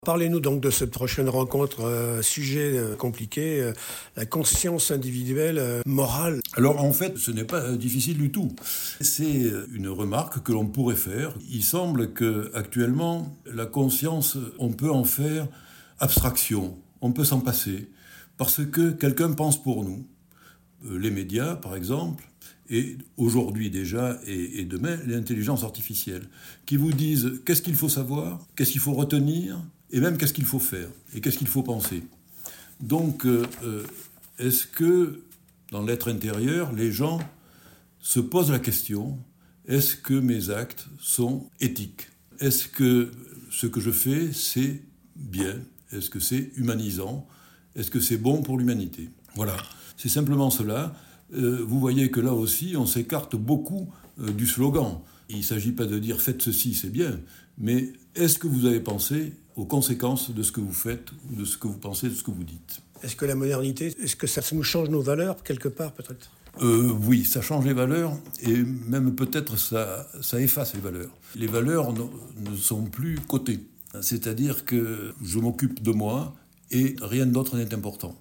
Parlez-nous donc de cette prochaine rencontre, sujet compliqué, la conscience individuelle, morale. Alors en fait, ce n'est pas difficile du tout. C'est une remarque que l'on pourrait faire. Il semble qu'actuellement, la conscience, on peut en faire abstraction, on peut s'en passer, parce que quelqu'un pense pour nous. Les médias, par exemple, et aujourd'hui déjà, et demain, l'intelligence artificielle, qui vous disent qu'est-ce qu'il faut savoir, qu'est-ce qu'il faut retenir, et même qu'est-ce qu'il faut faire, et qu'est-ce qu'il faut penser. Donc, est-ce que, dans l'être intérieur, les gens se posent la question, est-ce que mes actes sont éthiques ? Est-ce que ce que je fais, c'est bien ? Est-ce que c'est humanisant ? Est-ce que c'est bon pour l'humanité ? Voilà, c'est simplement cela. Vous voyez que là aussi, on s'écarte beaucoup du slogan. Il ne s'agit pas de dire « faites ceci, c'est bien », mais est-ce que vous avez pensé aux conséquences de ce que vous faites, ou de ce que vous pensez, de ce que vous dites ? Est-ce que la modernité, est-ce que ça nous change nos valeurs, quelque part, peut-être ? Oui, ça change les valeurs, et même peut-être ça efface les valeurs. Les valeurs ne sont plus cotées. C'est-à-dire que je m'occupe de moi, et rien d'autre n'est important.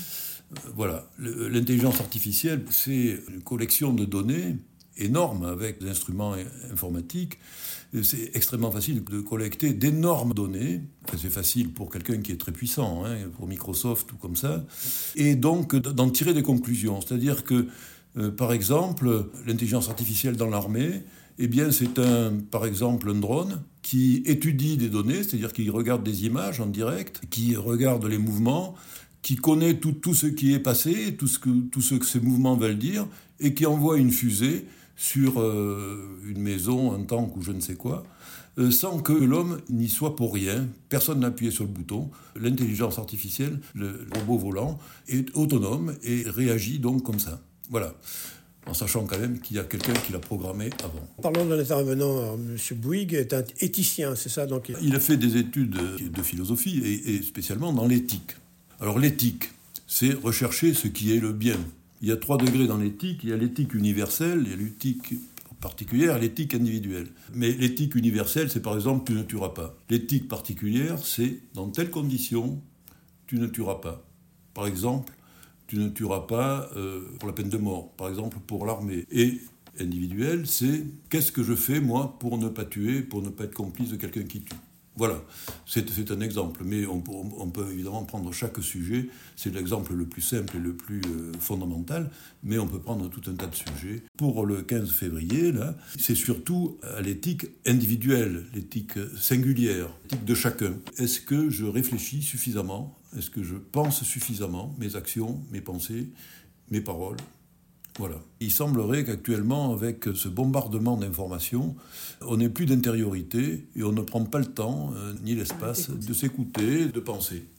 Voilà, l'intelligence artificielle, c'est une collection de données énorme avec des instruments informatiques. C'est extrêmement facile de collecter d'énormes données. Enfin, c'est facile pour quelqu'un qui est très puissant, pour Microsoft ou comme ça. Et donc d'en tirer des conclusions. C'est-à-dire que, par exemple, l'intelligence artificielle dans l'armée, eh bien, c'est par exemple un drone qui étudie des données, c'est-à-dire qui regarde des images en direct, qui regarde les mouvements, qui connaît tout ce qui est passé, tout ce que ces mouvements veulent dire, et qui envoie une fusée sur une maison, un tank ou je ne sais quoi, sans que l'homme n'y soit pour rien. Personne n'a appuyé sur le bouton. L'intelligence artificielle, le robot volant, est autonome et réagit donc comme ça. Voilà. En sachant quand même qu'il y a quelqu'un qui l'a programmé avant. Parlons d'un intervenant, M. Bouygues est un éthicien, c'est ça donc... Il a fait des études de philosophie et spécialement dans l'éthique. Alors l'éthique, c'est rechercher ce qui est le bien. Il y a 3 degrés dans l'éthique. Il y a l'éthique universelle, il y a l'éthique particulière et l'éthique individuelle. Mais l'éthique universelle, c'est par exemple, tu ne tueras pas. L'éthique particulière, c'est dans telles conditions, tu ne tueras pas. Par exemple, tu ne tueras pas pour la peine de mort, par exemple pour l'armée. Et individuelle, c'est qu'est-ce que je fais, moi, pour ne pas tuer, pour ne pas être complice de quelqu'un qui tue. Voilà, c'est un exemple, mais on peut évidemment prendre chaque sujet, c'est l'exemple le plus simple et le plus fondamental, mais on peut prendre tout un tas de sujets. Pour le 15 février, là, c'est surtout à l'éthique individuelle, l'éthique singulière, l'éthique de chacun. Est-ce que je réfléchis suffisamment ? Est-ce que je pense suffisamment mes actions, mes pensées, mes paroles ? Voilà. Il semblerait qu'actuellement, avec ce bombardement d'informations, on n'ait plus d'intériorité et on ne prend pas le temps ni l'espace de s'écouter, de penser.